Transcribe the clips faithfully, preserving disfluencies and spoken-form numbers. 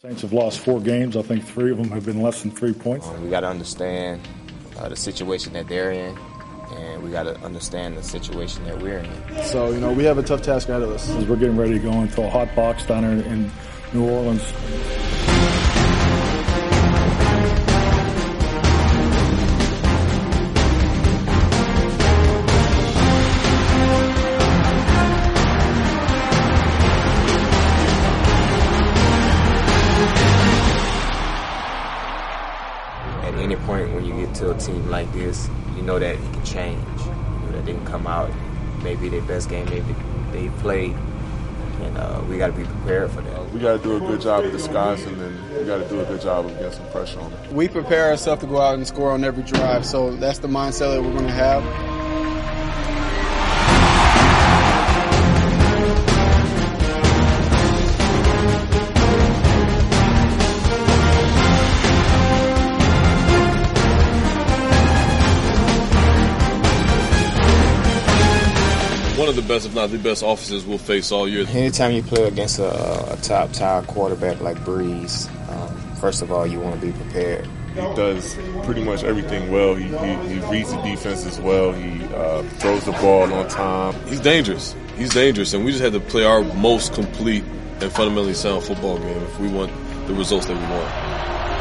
Saints have lost four games. I think three of them have been less than three points. Um, we got to understand uh, the situation that they're in, and we got to understand the situation that we're in. So, you know, we have a tough task ahead of us. As we're getting ready to go into a hot box down there in New Orleans. At any point when you get to a team like this, you know that it can change. You know that they can come out, maybe their best game maybe they played, and uh, we got to be prepared for that. We got to do a good job of disguising, and we got to do a good job of getting some pressure on them. We prepare ourselves to go out and score on every drive, so that's the mindset that we're going to have. One of the best, if not the best, offenses we'll face all year. Anytime you play against a, a top-tier quarterback like Breeze, um, first of all, you want to be prepared. He does pretty much everything well. He, he, he reads the defense as well. He uh, throws the ball on time. He's dangerous. He's dangerous, and we just had to play our most complete and fundamentally sound football game if we want the results that we want.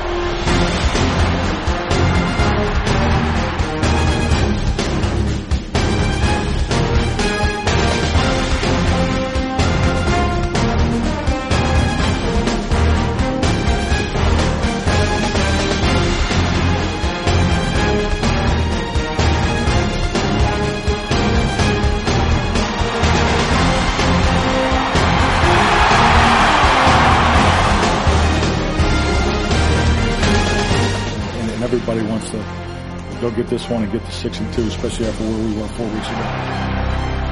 Everybody wants to go get this one and get to six and two, especially after where we were four weeks ago.